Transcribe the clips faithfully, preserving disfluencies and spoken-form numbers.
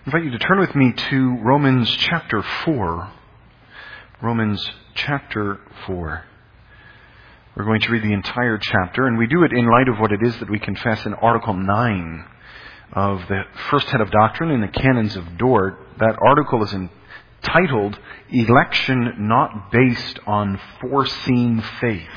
I invite you to turn with me to Romans chapter four. Romans chapter four. We're going to read the entire chapter, and we do it in light of what it is that we confess in Article nine of the first head of doctrine in the Canons of Dort. That article is entitled, Election Not Based on Foreseen Faith.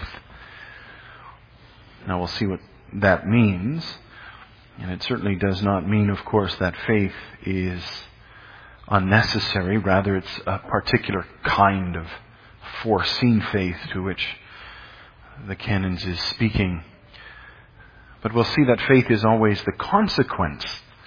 Now we'll see what that means. And it certainly does not mean, of course, that faith is unnecessary. Rather, it's a particular kind of foreseen faith to which the Canons is speaking. But we'll see that faith is always the consequence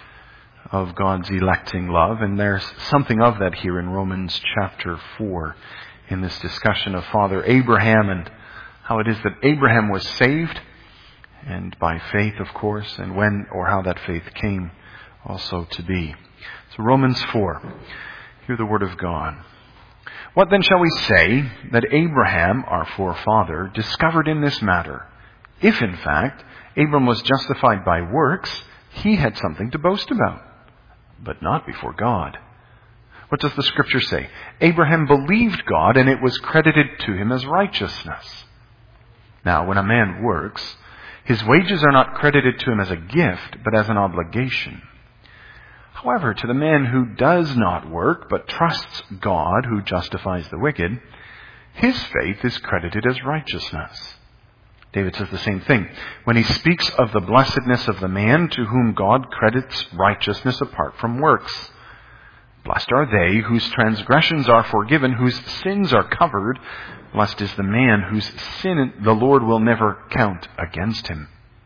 of God's electing love, and there's something of that here in Romans chapter four in this discussion of Father Abraham and how it is that Abraham was saved, and by faith, of course, and when or how that faith came also to be. So Romans four, hear the word of God. What then shall we say that Abraham, our forefather, discovered in this matter? If, in fact, Abram was justified by works, he had something to boast about, but not before God. What does the Scripture say? Abraham believed God, and it was credited to him as righteousness. Now, when a man works, his wages are not credited to him as a gift, but as an obligation. However, to the man who does not work, but trusts God who justifies the wicked, his faith is credited as righteousness. David says the same thing when he speaks of the blessedness of the man to whom God credits righteousness apart from works. Blessed are they whose transgressions are forgiven, whose sins are covered. Blessed is the man whose sin the Lord will never count against him.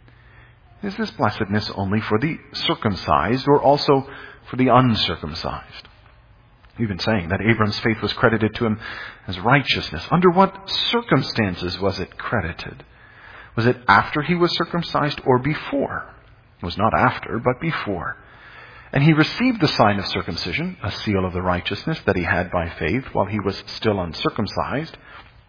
Is this blessedness only for the circumcised or also for the uncircumcised? We've been saying that Abram's faith was credited to him as righteousness. Under what circumstances was it credited? Was it after he was circumcised or before? It was not after, but before. And he received the sign of circumcision, a seal of the righteousness that he had by faith while he was still uncircumcised.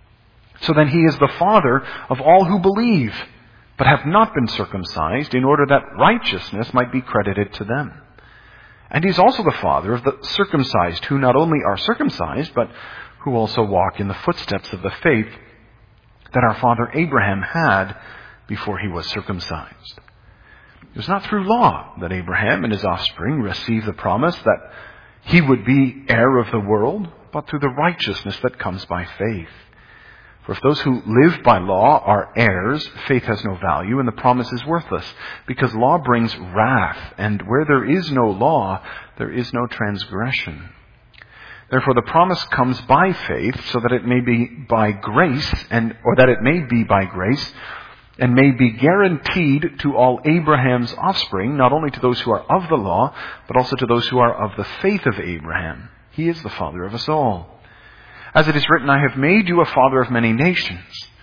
So then he is the father of all who believe, but have not been circumcised, in order that righteousness might be credited to them. And he's also the father of the circumcised, who not only are circumcised, but who also walk in the footsteps of the faith that our father Abraham had before he was circumcised. It was not through law that Abraham and his offspring received the promise that he would be heir of the world, but through the righteousness that comes by faith. For if those who live by law are heirs, faith has no value and the promise is worthless, because law brings wrath, and where there is no law, there is no transgression. Therefore the promise comes by faith, so that it may be by grace, and or that it may be by grace, and may be guaranteed to all Abraham's offspring, not only to those who are of the law, but also to those who are of the faith of Abraham. He is the father of us all. As it is written, I have made you a father of many nations.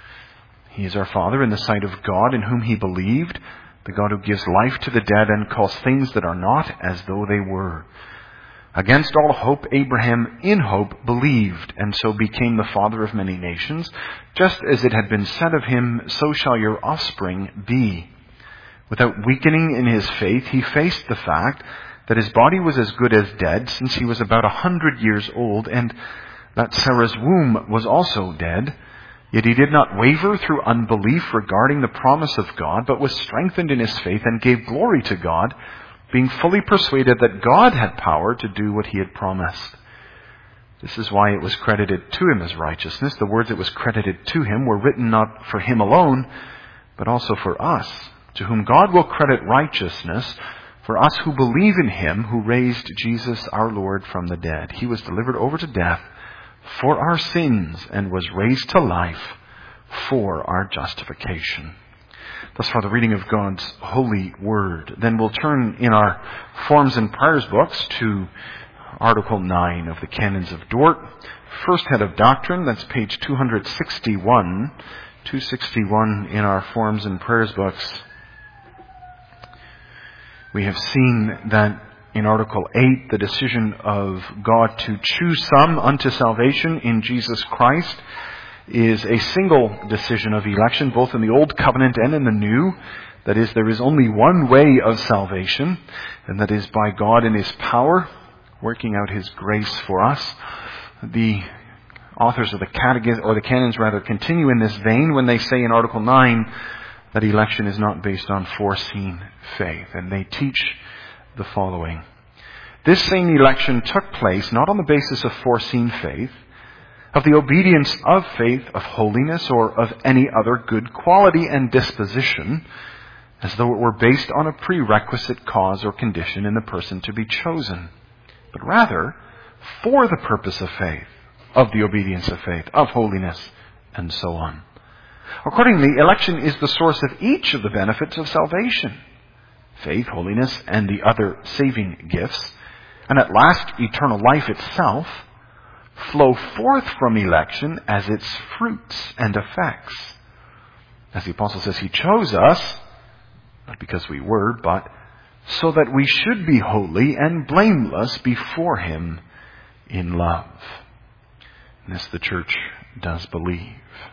He is our father in the sight of God, in whom he believed, the God who gives life to the dead and calls things that are not as though they were. Against all hope, Abraham in hope believed, and so became the father of many nations. Just as it had been said of him, so shall your offspring be. Without weakening in his faith, he faced the fact that his body was as good as dead, since he was about a hundred years old, and that Sarah's womb was also dead. Yet he did not waver through unbelief regarding the promise of God, but was strengthened in his faith and gave glory to God, being fully persuaded that God had power to do what he had promised. This is why it was credited to him as righteousness. The words it was credited to him were written not for him alone, but also for us, to whom God will credit righteousness, for us who believe in him who raised Jesus our Lord from the dead. He was delivered over to death for our sins and was raised to life for our justification. Thus far the reading of God's holy word. Then we'll turn in our Forms and Prayers books to Article nine of the Canons of Dort. First head of doctrine, that's page two sixty-one. two sixty-one in our Forms and Prayers books. We have seen that in Article eight, the decision of God to choose some unto salvation in Jesus Christ is a single decision of election, both in the Old Covenant and in the New. That is, there is only one way of salvation, and that is by God in his power. working out His grace for us. The authors of the catechism, or the canons rather, continue in this vein when they say in Article nine that election is not based on foreseen faith. And they teach the following. This same election took place not on the basis of foreseen faith, of the obedience of faith, of holiness, or of any other good quality and disposition, as though it were based on a prerequisite cause or condition in the person to be chosen, but rather for the purpose of faith, of the obedience of faith, of holiness, and so on. Accordingly, election is the source of each of the benefits of salvation, faith, holiness, and the other saving gifts, and at last eternal life itself, flow forth from election as its fruits and effects. As the Apostle says, He chose us, not because we were, but so that we should be holy and blameless before Him in love. And this the Church does believe.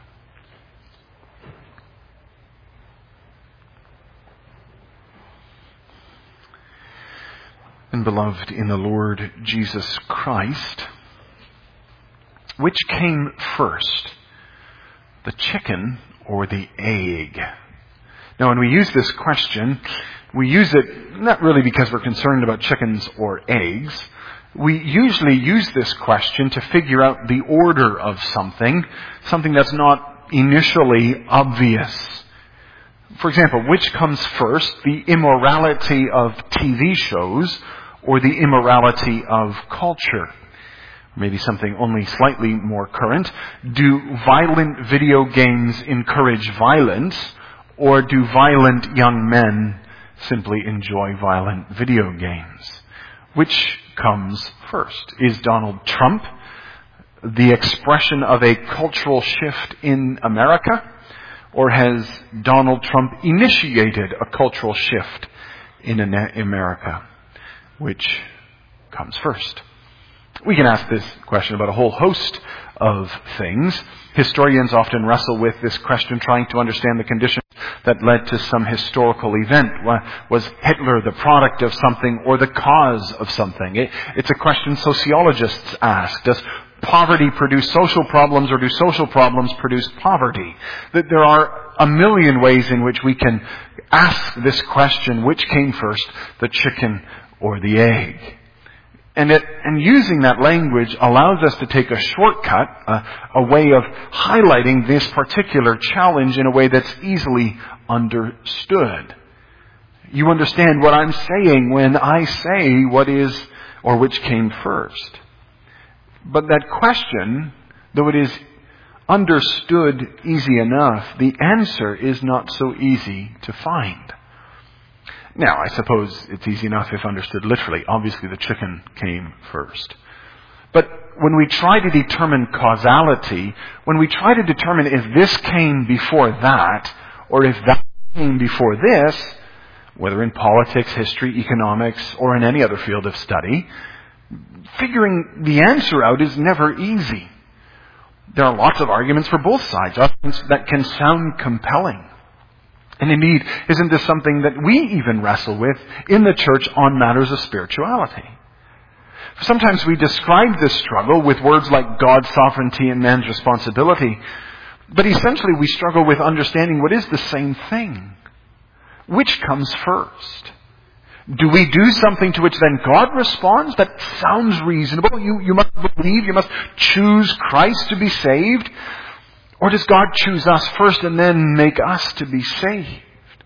And beloved in the Lord Jesus Christ, which came first, the chicken or the egg? Now, when we use this question, we use it not really because we're concerned about chickens or eggs. We usually use this question to figure out the order of something, something that's not initially obvious. For example, which comes first, the immorality of T V shows or the immorality of culture? Maybe something only slightly more current. Do violent video games encourage violence, or do violent young men simply enjoy violent video games? Which comes first? Is Donald Trump the expression of a cultural shift in America, or has Donald Trump initiated a cultural shift in America? Which comes first? We can ask this question about a whole host of things. Historians often wrestle with this question, trying to understand the conditions that led to some historical event. Was Hitler the product of something or the cause of something? It, it's a question sociologists ask. Does poverty produce social problems, or do social problems produce poverty? That there are a million ways in which we can ask this question, which came first, the chicken or the egg? And it, and using that language allows us to take a shortcut, a, a way of highlighting this particular challenge in a way that's easily understood. You understand what I'm saying when I say what is or which came first. But that question, though it is understood easy enough, the answer is not so easy to find. Now, I suppose it's easy enough if understood literally. Obviously, the chicken came first. But when we try to determine causality, when we try to determine if this came before that, or if that came before this, whether in politics, history, economics, or in any other field of study, figuring the answer out is never easy. There are lots of arguments for both sides, arguments that can sound compelling. And indeed, isn't this something that we even wrestle with in the church on matters of spirituality? Sometimes we describe this struggle with words like God's sovereignty and man's responsibility, but essentially we struggle with understanding what is the same thing. Which comes first? Do we do something to which then God responds? That sounds reasonable. You, you must believe, you must choose Christ to be saved. Or does God choose us first and then make us to be saved?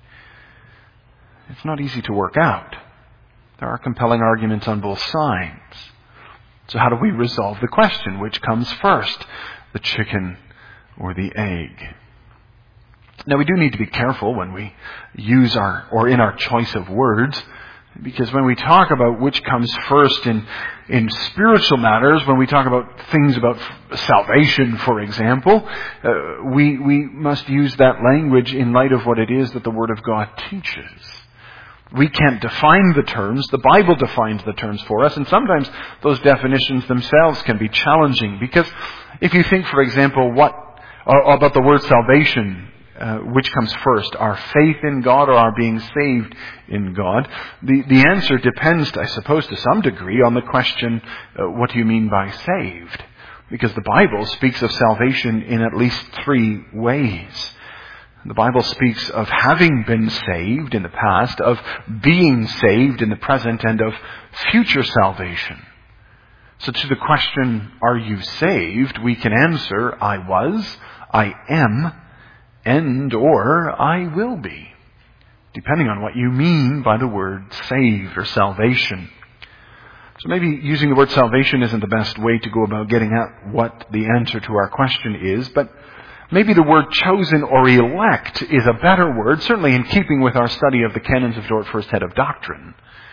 It's not easy to work out. There are compelling arguments on both sides. So how do we resolve the question? Which comes first, the chicken or the egg? Now, we do need to be careful when we use our, or in our choice of words, because when we talk about which comes first in, in spiritual matters, when we talk about things about salvation, for example, uh, we, we must use that language in light of what it is that the Word of God teaches. We can't define the terms. The Bible defines the terms for us, and sometimes those definitions themselves can be challenging, because if you think, for example, what uh, about the word salvation, uh, which comes first, our faith in God or our being saved in God? The, the answer depends, I suppose, to some degree on the question, uh, what do you mean by saved? Because the Bible speaks of salvation in at least three ways. The Bible speaks of having been saved in the past, of being saved in the present, and of future salvation. So to the question, are you saved? We can answer, I was, I am, and or I will be, depending on what you mean by the word saved or salvation. So maybe using the word salvation isn't the best way to go about getting at what the answer to our question is, but maybe the word chosen or elect is a better word, certainly in keeping with our study of the canons of Dort First Head of Doctrine.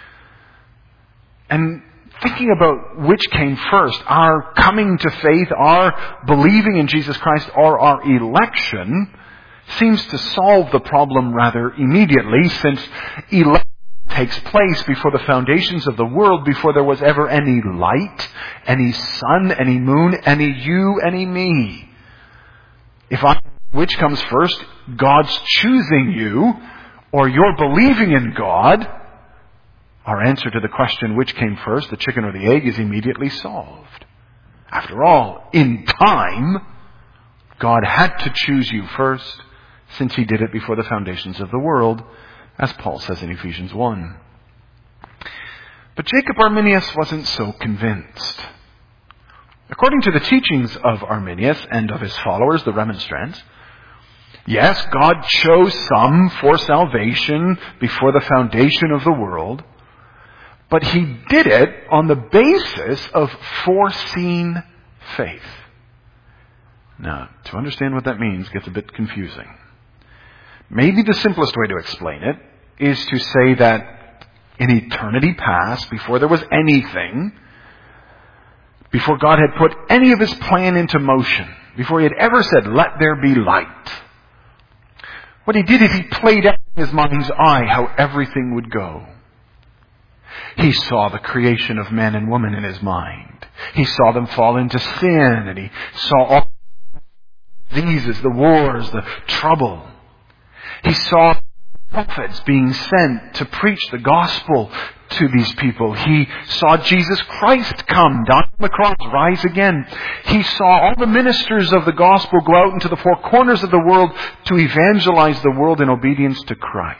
And thinking about which came first, our coming to faith, our believing in Jesus Christ, or our election, seems to solve the problem rather immediately, since election takes place before the foundations of the world, before there was ever any light, any sun, any moon, any you, any me. If I, which comes first, God's choosing you, or you're believing in God, our answer to the question, which came first, the chicken or the egg, is immediately solved. After all, in time, God had to choose you first, since He did it before the foundations of the world, as Paul says in Ephesians one. But Jacob Arminius wasn't so convinced. According to the teachings of Arminius and of his followers, the Remonstrants, yes, God chose some for salvation before the foundation of the world, but He did it on the basis of foreseen faith. Now, to understand what that means gets a bit confusing. Maybe the simplest way to explain it is to say that in eternity past, before there was anything, before God had put any of His plan into motion, before He had ever said, let there be light, what He did is He played out in His mind's eye how everything would go. He saw the creation of man and woman in His mind. He saw them fall into sin, and He saw all the diseases, the wars, the trouble. He saw prophets being sent to preach the gospel to these people. He saw Jesus Christ come, die on the cross, rise again. He saw all the ministers of the gospel go out into the four corners of the world to evangelize the world in obedience to Christ.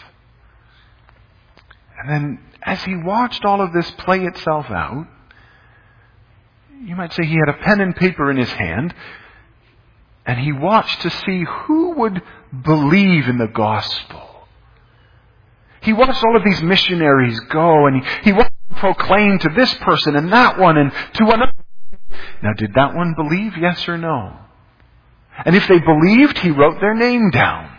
And then, as He watched all of this play itself out, you might say He had a pen and paper in His hand, and He watched to see who would believe in the gospel. He watched all of these missionaries go, and he, he watched them proclaim to this person and that one and to another. Now, did that one believe, yes or no? And if they believed, He wrote their name down.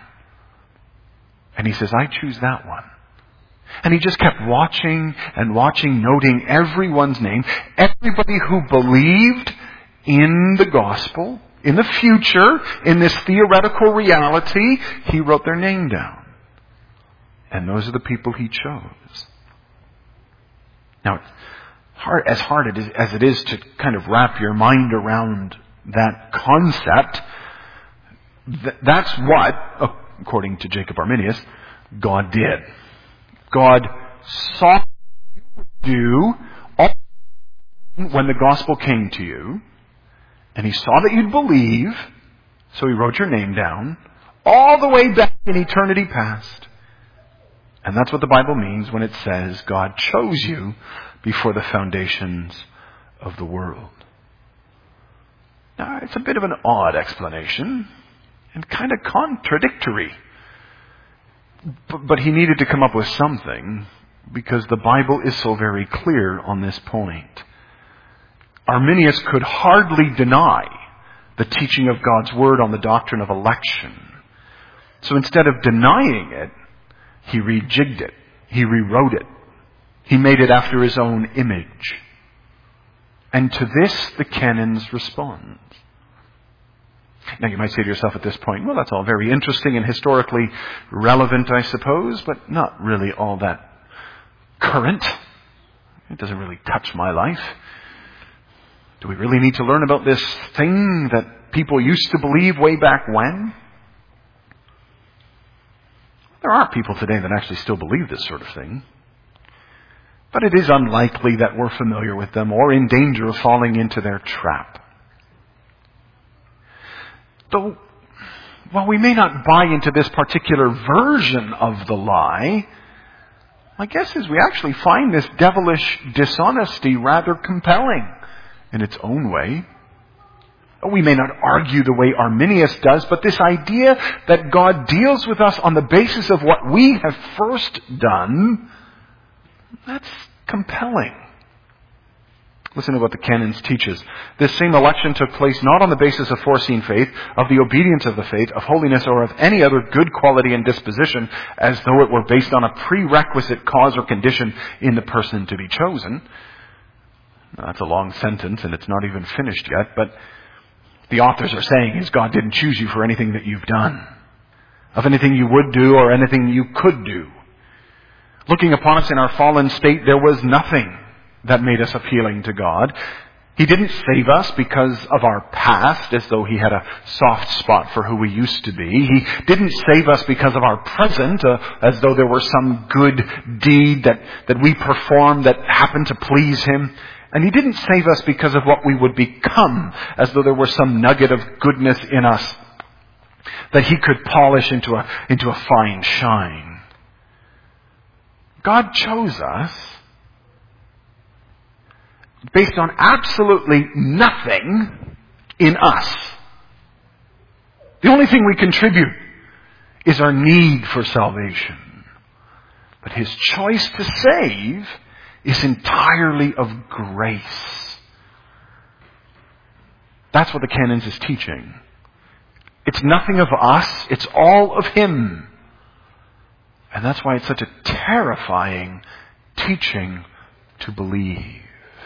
And He says, I choose that one. And He just kept watching and watching, noting everyone's name. Everybody who believed in the gospel, in the future, in this theoretical reality, He wrote their name down. And those are the people He chose. Now, hard, as hard it is, as it is to kind of wrap your mind around that concept, th- that's what, according to Jacob Arminius, God did. God saw you do all when the gospel came to you, and He saw that you'd believe, so He wrote your name down, all the way back in eternity past. And that's what the Bible means when it says God chose you before the foundations of the world. Now, it's a bit of an odd explanation and kind of contradictory. But, but he needed to come up with something because the Bible is so very clear on this point. Arminius could hardly deny the teaching of God's Word on the doctrine of election. So instead of denying it, he rejigged it. He rewrote it. He made it after his own image. And to this, the canons respond. Now you might say to yourself at this point, well, that's all very interesting and historically relevant, I suppose, but not really all that current. It doesn't really touch my life. Do we really need to learn about this thing that people used to believe way back when? There are people today that actually still believe this sort of thing. But it is unlikely that we're familiar with them or in danger of falling into their trap. Though, while we may not buy into this particular version of the lie, my guess is we actually find this devilish dishonesty rather compelling in its own way. We may not argue the way Arminius does, but this idea that God deals with us on the basis of what we have first done, that's compelling. Listen to what the canons teaches. This same election took place not on the basis of foreseen faith, of the obedience of the faith, of holiness, or of any other good quality and disposition, as though it were based on a prerequisite cause or condition in the person to be chosen. Now, that's a long sentence, and it's not even finished yet, but the authors are saying is God didn't choose you for anything that you've done, of anything you would do or anything you could do. Looking upon us in our fallen state, there was nothing that made us appealing to God. He didn't save us because of our past, as though He had a soft spot for who we used to be. He didn't save us because of our present, uh, as though there were some good deed that, that we performed that happened to please Him. And He didn't save us because of what we would become, as though there were some nugget of goodness in us that He could polish into a, into a fine shine. God chose us based on absolutely nothing in us. The only thing we contribute is our need for salvation. But His choice to save is entirely of grace. That's what the canons is teaching. It's nothing of us, it's all of Him. And that's why it's such a terrifying teaching to believe.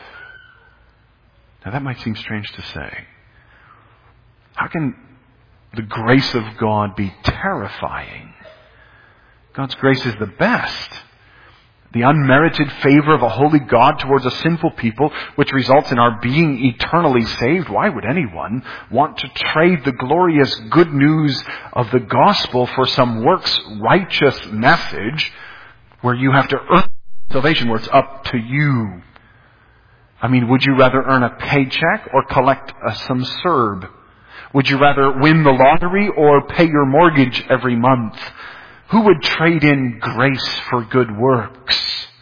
Now that might seem strange to say. How can the grace of God be terrifying? God's grace is the best. The unmerited favor of a holy God towards a sinful people, which results in our being eternally saved. Why would anyone want to trade the glorious good news of the gospel for some works righteous message where you have to earn salvation, where it's up to you? I mean, would you rather earn a paycheck or collect uh, some C E R B? Would you rather win the lottery or pay your mortgage every month? Who would trade in grace for good works?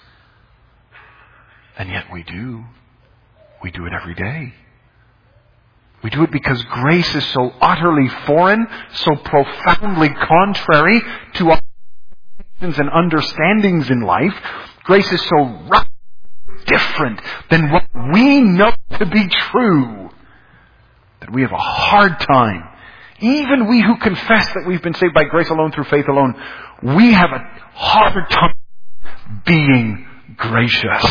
And yet we do. We do it every day. We do it because grace is so utterly foreign, so profoundly contrary to our expectations and understandings in life. Grace is so radically different than what we know to be true that we have a hard time. Even we who confess that we've been saved by grace alone, through faith alone, we have a hard time being gracious.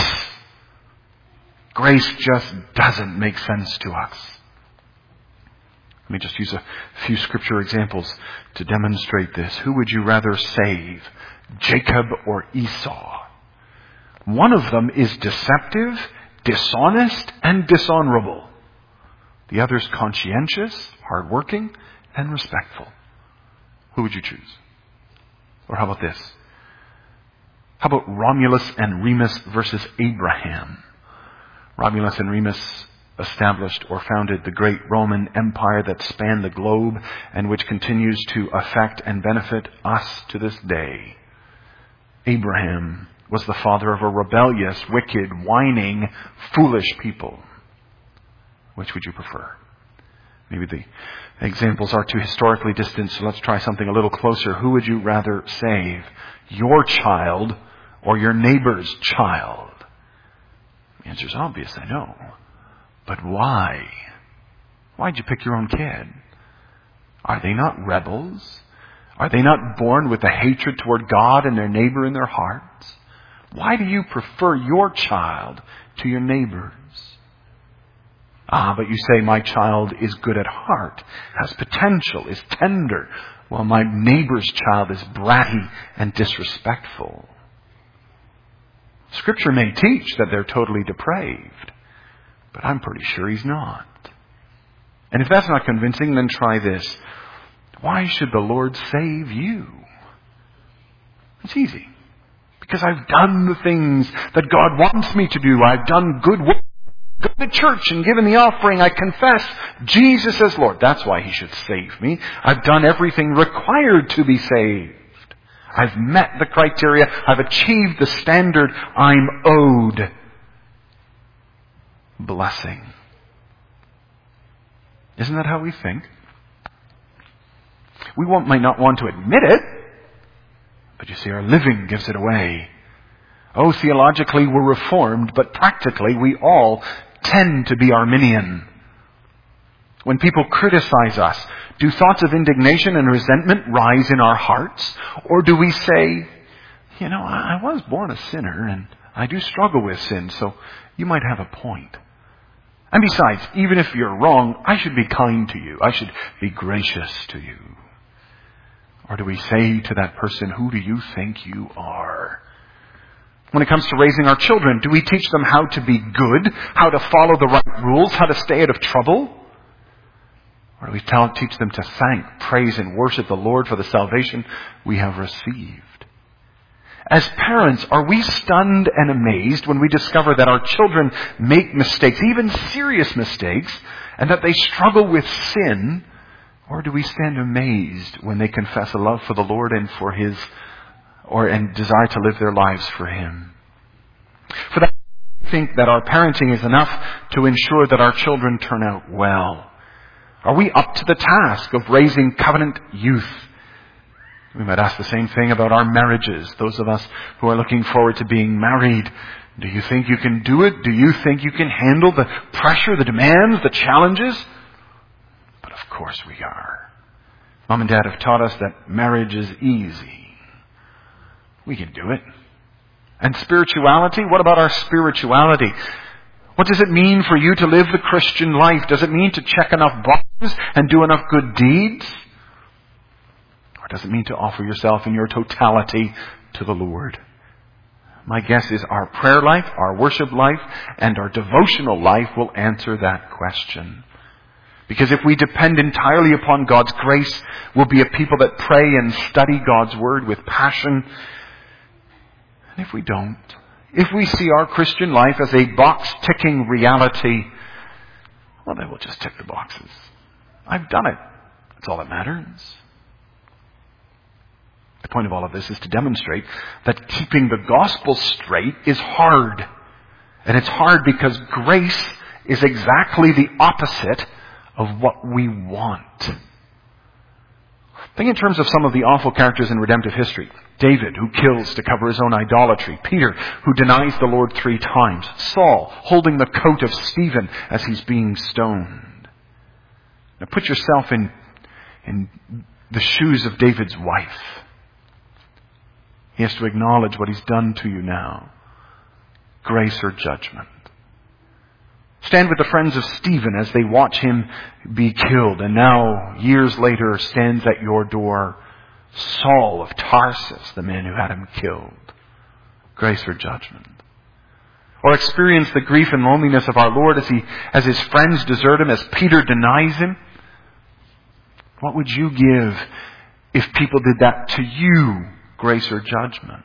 Grace just doesn't make sense to us. Let me just use a few scripture examples to demonstrate this. Who would you rather save, Jacob or Esau? One of them is deceptive, dishonest, and dishonorable. The other is conscientious, hardworking, and respectful. Who would you choose? Or how about this? How about Romulus and Remus versus Abraham? Romulus and Remus established or founded the great Roman Empire that spanned the globe and which continues to affect and benefit us to this day. Abraham was the father of a rebellious, wicked, whining, foolish people. Which would you prefer? Maybe the examples are too historically distant, so let's try something a little closer. Who would you rather save? Your child or your neighbor's child? The answer's obvious, I know. But why? Why'd you pick your own kid? Are they not rebels? Are they not born with a hatred toward God and their neighbor in their hearts? Why do you prefer your child to your neighbor's? Ah, but you say, my child is good at heart, has potential, is tender, while my neighbor's child is bratty and disrespectful. Scripture may teach that they're totally depraved, but I'm pretty sure he's not. And if that's not convincing, then try this. Why should the Lord save you? It's easy. Because I've done the things that God wants me to do. I've done good work. Go to church and given the offering. I confess Jesus as Lord. That's why He should save me. I've done everything required to be saved. I've met the criteria. I've achieved the standard. I'm owed blessing. Isn't that how we think? We won't, might not want to admit it, but you see, our living gives it away. Oh, theologically we're Reformed, but practically we all tend to be Arminian. When people criticize us, do thoughts of indignation and resentment rise in our hearts? Or do we say, you know, I was born a sinner and I do struggle with sin, so you might have a point. And besides, even if you're wrong, I should be kind to you. I should be gracious to you. Or do we say to that person, who do you think you are? When it comes to raising our children, do we teach them how to be good, how to follow the right rules, how to stay out of trouble? Or do we tell, teach them to thank, praise, and worship the Lord for the salvation we have received? As parents, are we stunned and amazed when we discover that our children make mistakes, even serious mistakes, and that they struggle with sin? Or do we stand amazed when they confess a love for the Lord and for His, or and desire to live their lives for Him? For that, I think that our parenting is enough to ensure that our children turn out well. Are we up to the task of raising covenant youth? We might ask the same thing about our marriages. Those of us who are looking forward to being married, do you think you can do it? Do you think you can handle the pressure, the demands, the challenges? But of course we are. Mom and Dad have taught us that marriage is easy. We can do it. And spirituality? What about our spirituality? What does it mean for you to live the Christian life? Does it mean to check enough boxes and do enough good deeds? Or does it mean to offer yourself in your totality to the Lord? My guess is our prayer life, our worship life, and our devotional life will answer that question. Because if we depend entirely upon God's grace, we'll be a people that pray and study God's Word with passion. And if we don't, if we see our Christian life as a box-ticking reality, well, then we'll just tick the boxes. I've done it. That's all that matters. The point of all of this is to demonstrate that keeping the gospel straight is hard. And it's hard because grace is exactly the opposite of what we want. Think in terms of some of the awful characters in redemptive history. David, who kills to cover his own idolatry. Peter, who denies the Lord three times. Saul, holding the coat of Stephen as he's being stoned. Now put yourself in, in the shoes of David's wife. He has to acknowledge what he's done to you now. Grace or judgment. Stand with the friends of Stephen as they watch him be killed, and now, years later, stands at your door Saul of Tarsus, the man who had him killed. Grace or judgment. Or experience the grief and loneliness of our Lord as he, as his friends desert him, as Peter denies him. What would you give if people did that to you? Grace or judgment?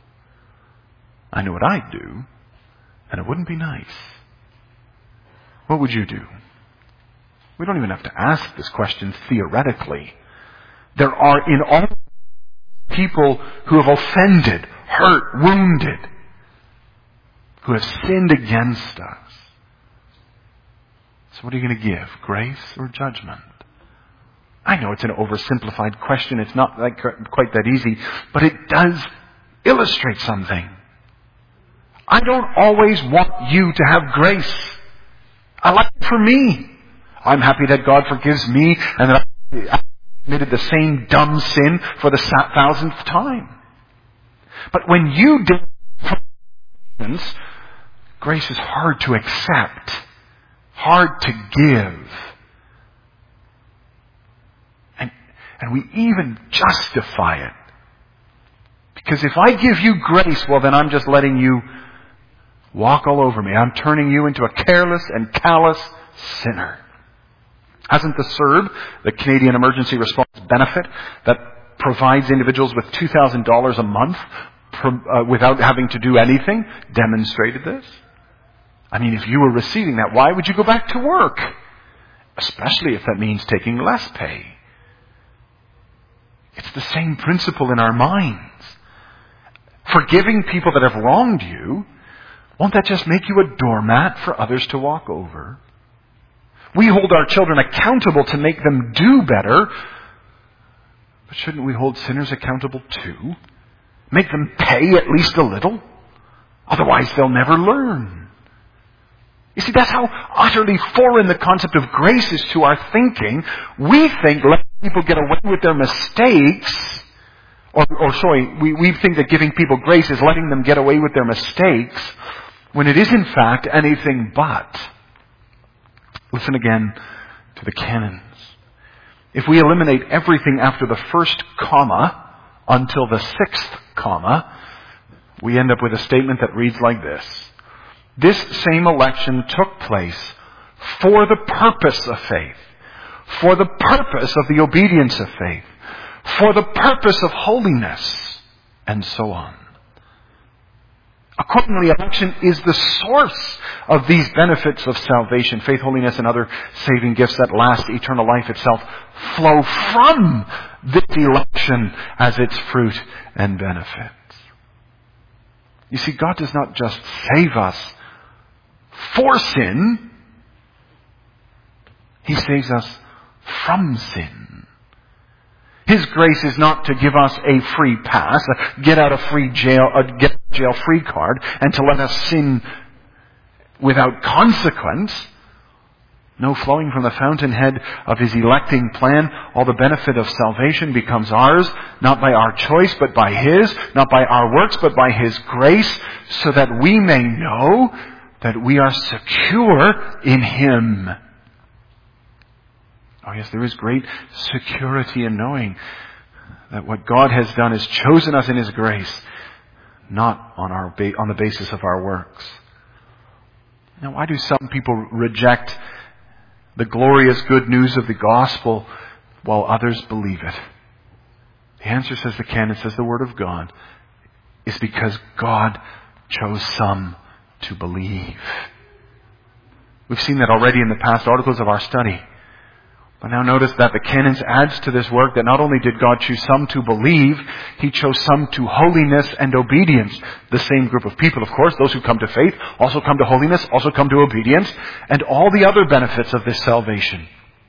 I know what I'd do, and it wouldn't be nice. What would you do? We don't even have to ask this question theoretically. There are in all people who have offended, hurt, wounded, who have sinned against us. So what are you going to give? Grace or judgment? I know it's an oversimplified question. It's not like quite that easy, but it does illustrate something. I don't always want you to have grace. I like it for me. I'm happy that God forgives me and that I committed the same dumb sin for the thousandth time. But when you did, grace is hard to accept, hard to give. And, and we even justify it. Because if I give you grace, well then I'm just letting you walk all over me. I'm turning you into a careless and callous sinner. Hasn't the C E R B, the Canadian Emergency Response Benefit, that provides individuals with two thousand dollars a month uh, without having to do anything, demonstrated this. I mean, if you were receiving that, why would you go back to work? Especially if that means taking less pay. It's the same principle in our minds. Forgiving people that have wronged you, won't that just make you a doormat for others to walk over? We hold our children accountable to make them do better, but shouldn't we hold sinners accountable too? Make them pay at least a little? Otherwise they'll never learn. You see, that's how utterly foreign the concept of grace is to our thinking. We think letting people get away with their mistakes, or, or sorry, we, we think that giving people grace is letting them get away with their mistakes, when it is in fact anything but. Listen again to the canons. If we eliminate everything after the first comma until the sixth comma, we end up with a statement that reads like this. This same election took place for the purpose of faith, for the purpose of the obedience of faith, for the purpose of holiness, and so on. Accordingly, election is the source of these benefits of salvation. Faith, holiness, and other saving gifts that last eternal life itself flow from this election as its fruit and benefits. You see, God does not just save us for sin. He saves us from sin. His grace is not to give us a free pass, a get out of free jail, a get out of jail free card, and to let us sin without consequence. No, flowing from the fountainhead of His electing plan, all the benefit of salvation becomes ours, not by our choice, but by His, not by our works, but by His grace, so that we may know that we are secure in Him. Oh yes, there is great security in knowing that what God has done is chosen us in His grace, not on our ba- on the basis of our works. Now, why do some people reject the glorious good news of the gospel while others believe it? The answer, says the canon, says the Word of God, is because God chose some to believe. We've seen that already in the past articles of our study. But now notice that the canons adds to this work that not only did God choose some to believe, He chose some to holiness and obedience. The same group of people, of course, those who come to faith, also come to holiness, also come to obedience, and all the other benefits of this salvation.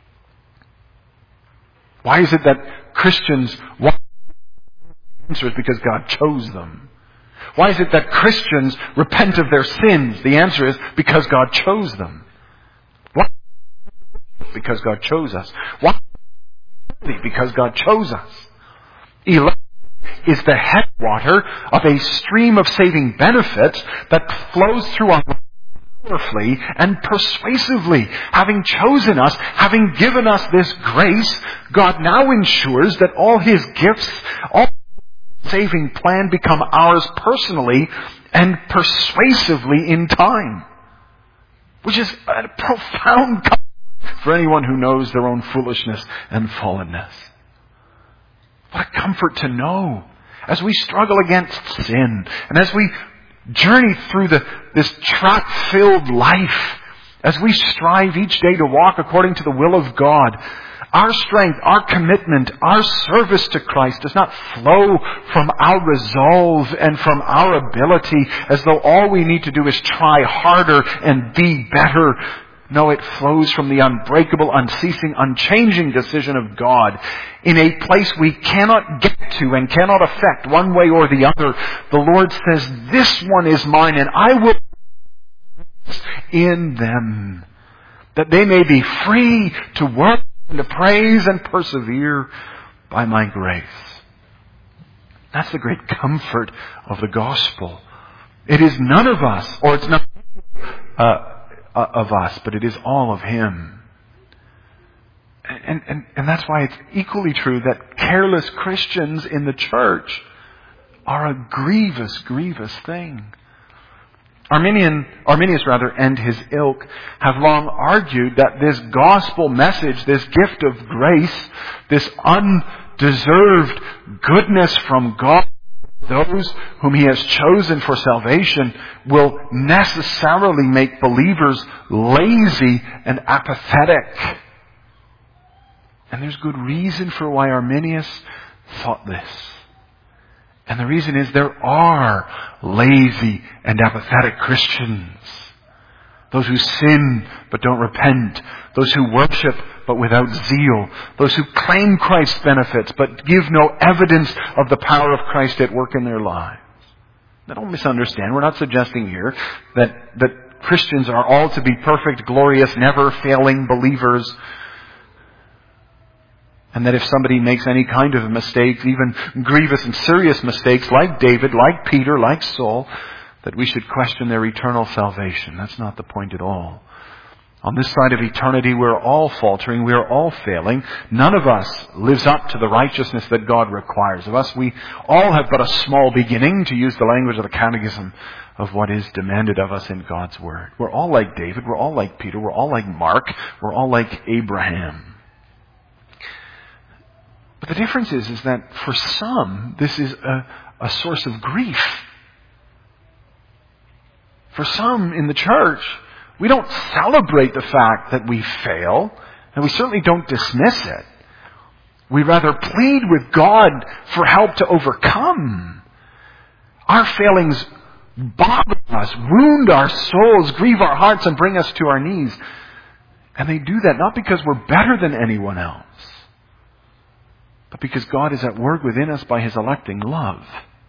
Why is it that Christians want the answer is because God chose them. Why is it that Christians repent of their sins? The answer is because God chose them. Why? Because God chose us. Why? Because God chose us. Election is the headwater of a stream of saving benefits that flows through our lives powerfully and persuasively. Having chosen us, having given us this grace, God now ensures that all His gifts, all saving plan become ours personally and persuasively in time. Which is a profound comfort for anyone who knows their own foolishness and fallenness. What a comfort to know as we struggle against sin and as we journey through the, this trap-filled life, as we strive each day to walk according to the will of God. Our strength, our commitment, our service to Christ does not flow from our resolve and from our ability as though all we need to do is try harder and be better. No, it flows from the unbreakable, unceasing, unchanging decision of God in a place we cannot get to and cannot affect one way or the other. The Lord says, this one is mine and I will in them, that they may be free to work and to praise and persevere by my grace. That's the great comfort of the gospel. It is none of us, or it's not uh, of us, but it is all of Him. And, and, and that's why it's equally true that careless Christians in the church are a grievous, grievous thing. Arminian, Arminius rather, and his ilk have long argued that this gospel message, this gift of grace, this undeserved goodness from God, those whom He has chosen for salvation, will necessarily make believers lazy and apathetic. And there's good reason for why Arminius thought this. And the reason is there are lazy and apathetic Christians. Those who sin but don't repent. Those who worship but without zeal. Those who claim Christ's benefits but give no evidence of the power of Christ at work in their lives. Now don't misunderstand. We're not suggesting here that, that Christians are all to be perfect, glorious, never failing believers. And that if somebody makes any kind of mistakes, even grievous and serious mistakes, like David, like Peter, like Saul, that we should question their eternal salvation. That's not the point at all. On this side of eternity, we're all faltering. We're all failing. None of us lives up to the righteousness that God requires of us. We all have but a small beginning, to use the language of the Catechism, of what is demanded of us in God's Word. We're all like David. We're all like Peter. We're all like Mark. We're all like Abraham. But the difference is, is that for some, this is a, a source of grief. For some in the church, we don't celebrate the fact that we fail, and we certainly don't dismiss it. We rather plead with God for help to overcome. Our failings bother us, wound our souls, grieve our hearts, and bring us to our knees. And they do that not because we're better than anyone else, but because God is at work within us by His electing love.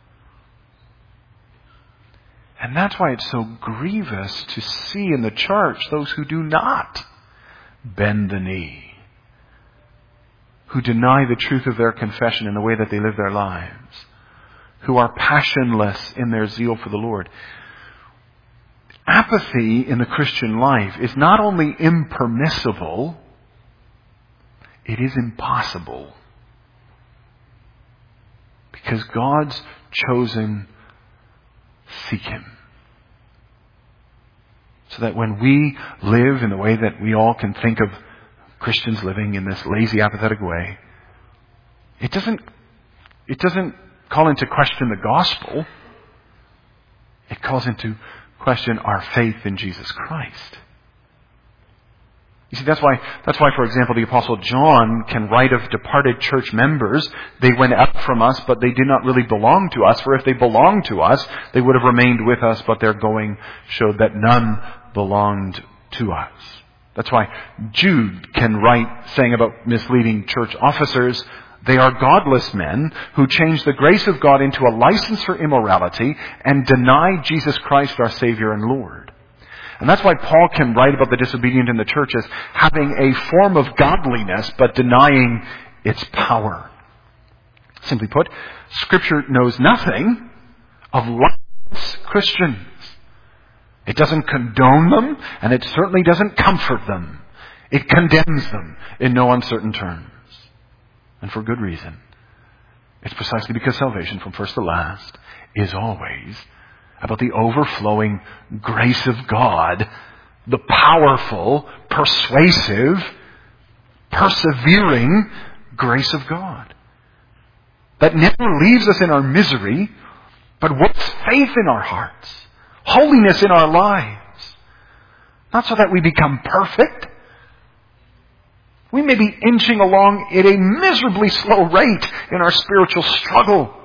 And that's why it's so grievous to see in the church those who do not bend the knee, who deny the truth of their confession in the way that they live their lives, who are passionless in their zeal for the Lord. Apathy in the Christian life is not only impermissible, it is impossible. Because God's chosen seek Him. So that when we live in the way that we all can think of Christians living, in this lazy, apathetic way, it doesn't, it doesn't call into question the gospel. It calls into question our faith in Jesus Christ. You see, that's why, that's why, for example, the Apostle John can write of departed church members, they went out from us, but they did not really belong to us. For if they belonged to us, they would have remained with us, but their going showed that none belonged to us. That's why Jude can write, saying about misleading church officers, they are godless men who change the grace of God into a license for immorality and deny Jesus Christ our Savior and Lord. And that's why Paul can write about the disobedient in the church as having a form of godliness, but denying its power. Simply put, Scripture knows nothing of lifeless Christians. It doesn't condone them, and it certainly doesn't comfort them. It condemns them in no uncertain terms. And for good reason. It's precisely because salvation, from first to last, is always about the overflowing grace of God, the powerful, persuasive, persevering grace of God. That never leaves us in our misery, but works faith in our hearts, holiness in our lives. Not so that we become perfect. We may be inching along at a miserably slow rate in our spiritual struggle.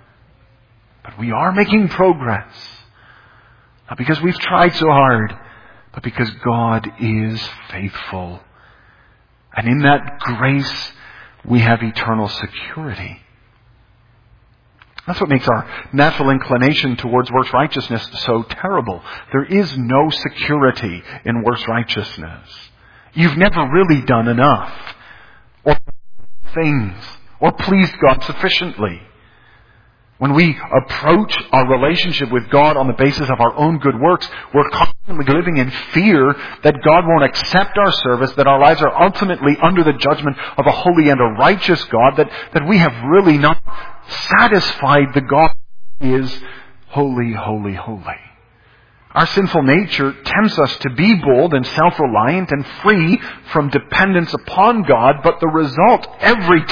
But we are making progress. Not because we've tried so hard, but because God is faithful. And in that grace, we have eternal security. That's what makes our natural inclination towards works righteousness so terrible. There is no security in works righteousness. You've never really done enough, or things, or pleased God sufficiently. When we approach our relationship with God on the basis of our own good works, we're constantly living in fear that God won't accept our service, that our lives are ultimately under the judgment of a holy and a righteous God, that, that we have really not satisfied the God who is holy, holy, holy. Our sinful nature tempts us to be bold and self-reliant and free from dependence upon God, but the result every time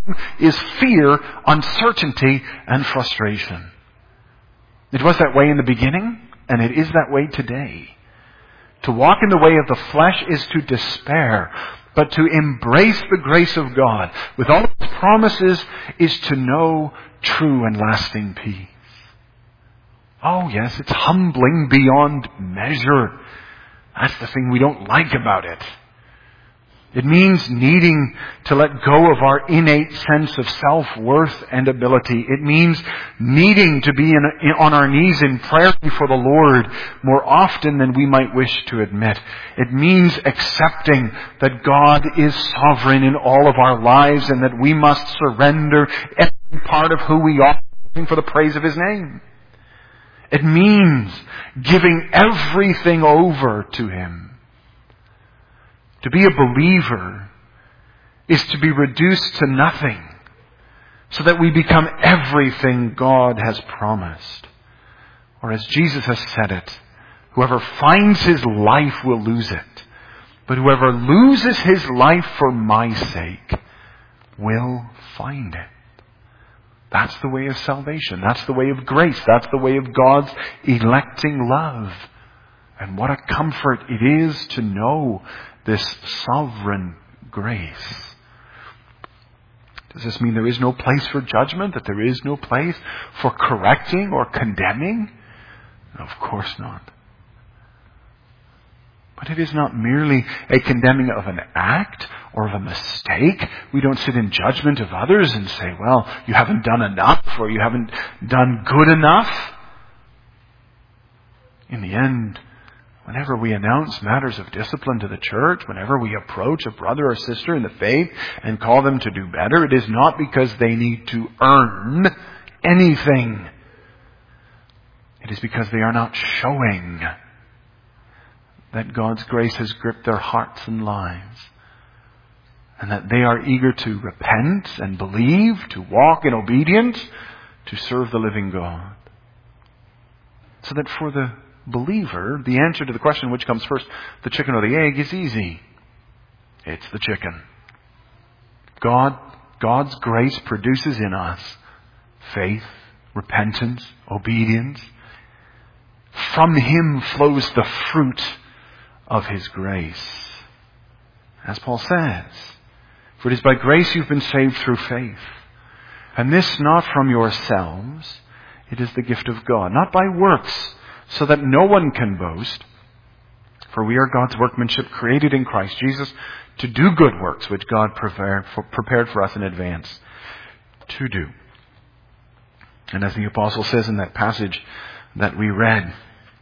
is fear, uncertainty, and frustration. It was that way in the beginning, and it is that way today. To walk in the way of the flesh is to despair, but to embrace the grace of God with all its promises is to know true and lasting peace. Oh yes, it's humbling beyond measure. That's the thing we don't like about it. It means needing to let go of our innate sense of self-worth and ability. It means needing to be in, in, on our knees in prayer before the Lord more often than we might wish to admit. It means accepting that God is sovereign in all of our lives and that we must surrender every part of who we are for the praise of His name. It means giving everything over to Him. To be a believer is to be reduced to nothing so that we become everything God has promised. Or as Jesus has said it, whoever finds his life will lose it, but whoever loses his life for my sake will find it. That's the way of salvation. That's the way of grace. That's the way of God's electing love. And what a comfort it is to know this sovereign grace. Does this mean there is no place for judgment? That there is no place for correcting or condemning? No, of course not. But it is not merely a condemning of an act or of a mistake. We don't sit in judgment of others and say, well, you haven't done enough or you haven't done good enough. In the end, whenever we announce matters of discipline to the church, whenever we approach a brother or sister in the faith and call them to do better, it is not because they need to earn anything. It is because they are not showing that God's grace has gripped their hearts and lives, and that they are eager to repent and believe, to walk in obedience, to serve the living God. So that for the believer, the answer to the question which comes first, the chicken or the egg, is easy. It's the chicken. God, God's grace produces in us faith, repentance, obedience. From Him flows the fruit of His grace. As Paul says, for it is by grace you've been saved through faith. And this not from yourselves, it is the gift of God, not by works, so that no one can boast. For we are God's workmanship, created in Christ Jesus to do good works, which God prepared for, prepared for us in advance to do. And as the apostle says in that passage that we read,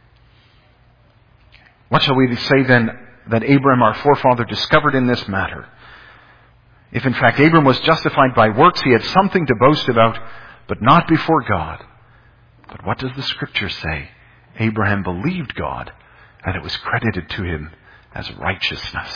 what shall we say then that Abraham our forefather discovered in this matter? If in fact Abraham was justified by works, he had something to boast about, but not before God. But what does the Scripture say? Abraham believed God, and it was credited to him as righteousness.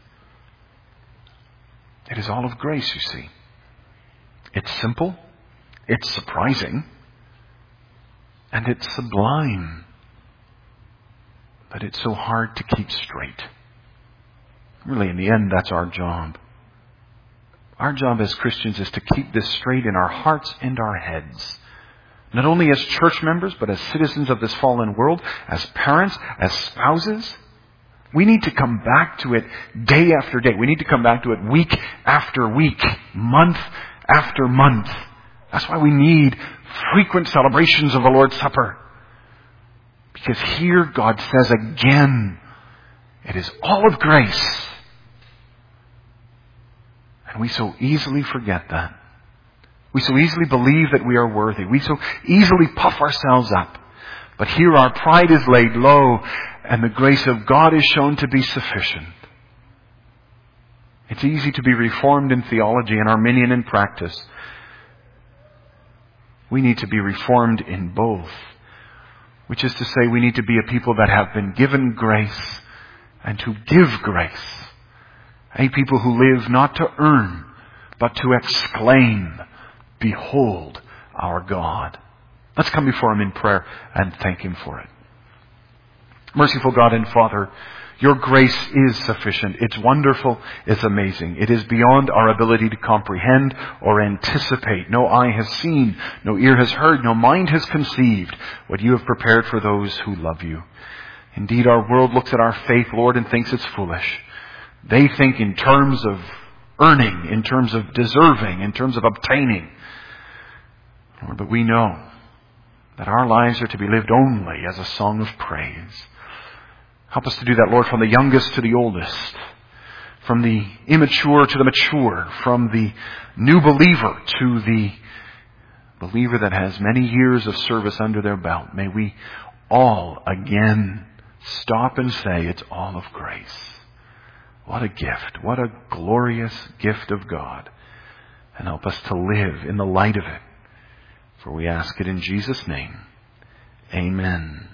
It is all of grace, you see. It's simple, it's surprising, and it's sublime. But it's so hard to keep straight. Really, in the end, that's our job. Our job as Christians is to keep this straight in our hearts and our heads. Not only as church members, but as citizens of this fallen world, as parents, as spouses. We need to come back to it day after day. We need to come back to it week after week, month after month. That's why we need frequent celebrations of the Lord's Supper. Because here God says again, it is all of grace. And we so easily forget that. We so easily believe that we are worthy. We so easily puff ourselves up. But here our pride is laid low, and the grace of God is shown to be sufficient. It's easy to be Reformed in theology and Arminian in practice. We need to be Reformed in both. Which is to say, we need to be a people that have been given grace and to give grace. A people who live not to earn, but to exclaim, behold our God. Let's come before Him in prayer and thank Him for it. Merciful God and Father, your grace is sufficient. It's wonderful. It's amazing. It is beyond our ability to comprehend or anticipate. No eye has seen, no ear has heard, no mind has conceived what you have prepared for those who love you. Indeed, our world looks at our faith, Lord, and thinks it's foolish. They think in terms of earning, in terms of deserving, in terms of obtaining. Lord, but we know that our lives are to be lived only as a song of praise. Help us to do that, Lord, from the youngest to the oldest, from the immature to the mature, from the new believer to the believer that has many years of service under their belt. May we all again stop and say, it's all of grace. What a gift. What a glorious gift of God. And help us to live in the light of it. For we ask it in Jesus' name. Amen.